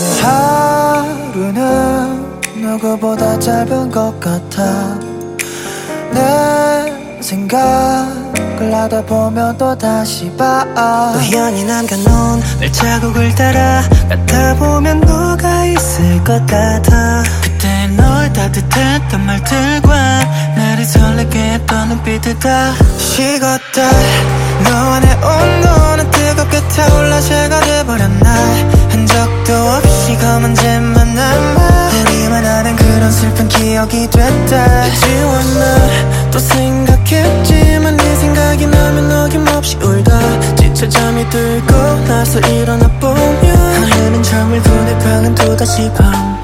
하루는 누구보다 짧은 것 같아. 내 생각을 하다 보면 또 다시 봐. 우연히 남겨놓은 발자국을 따라 가다 보면 너가 있을 것 같아. 그때 널 따뜻했던 말들과 나를 설레게 했던 눈빛들 다 식었다. 너와 내 온도는 뜨겁게 타올라 새가 돼버렸나. 흔적도 없이 검은 잼만 남아 우리만 아는 그런 슬픈 기억이 됐다. 지웠나 또 생각했지만 네 생각이 나면 어김없이 울다. 지쳐 잠이 들고 나서 일어나 보면 하늘은 저물고 내 방은 또다시 밤.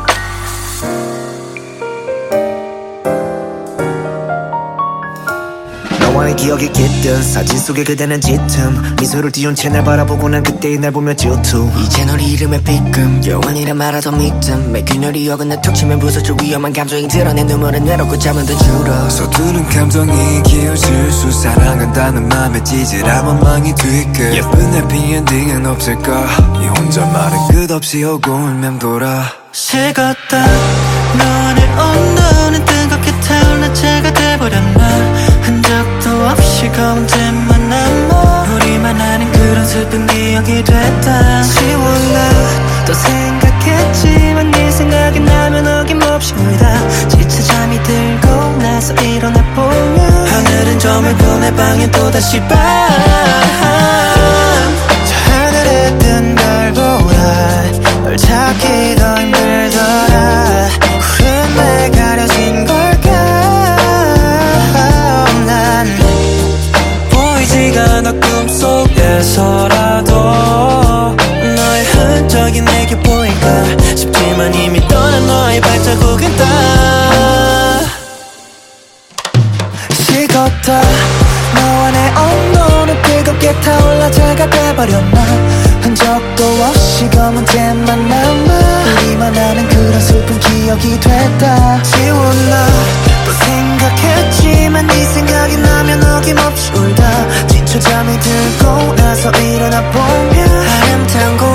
너와의 기억이 깃든 사진 속에 그대는 짙은 미소를 띄운 채 날 바라보고 난 그때의 날 보며 질투. 이제 널 이름에 삐끔 영원이란 말하던 믿음 매 균열이 어긋나 툭 치면 부서질 위험한 감정이 드러내 눈물은 내놓고 잠은 더 줄어. 서투른 감정이 기어질 수 사랑한다는 맘에 찌질한 원망이 뒤끝 예쁜 해피엔딩은 없을까. 이 혼잣말은 끝없이 오고 맴돌아. 식었다. 너와 내 온도는 뜨겁게 타올라 채가 돼버렸나. 흔적도 없이 검은 잼만 남아 우리만 아는 그런 슬픈 기억이 됐다. 지웠나 또 생각했지만 네 생각이 나면 어김없이 울다. 지쳐 잠이 들고 나서 일어나 보면 하늘은 저물고 내 방엔 또다시 밤. 저 하늘에 뜬 별보다 널 찾기 더 힘들더라. 구름에 가려진 걸까. 난 보이지가 않아 꿈속에서라도 너의 흔적이 내게 보일까 싶지만 이미 떠난 너의 발자국은 다 식었다. 너와 내 온도는 뜨겁게 타올라 제가 돼버렸나. 흔적도 없이 검은 잼만 남아 우리만 아는 그런 슬픈 기억이 됐다. 지웠나 또 생각했지만 네 생각이 나면 어김없이 울다. 지쳐 잠이 들고 나서 일어나 보면 하얀 tango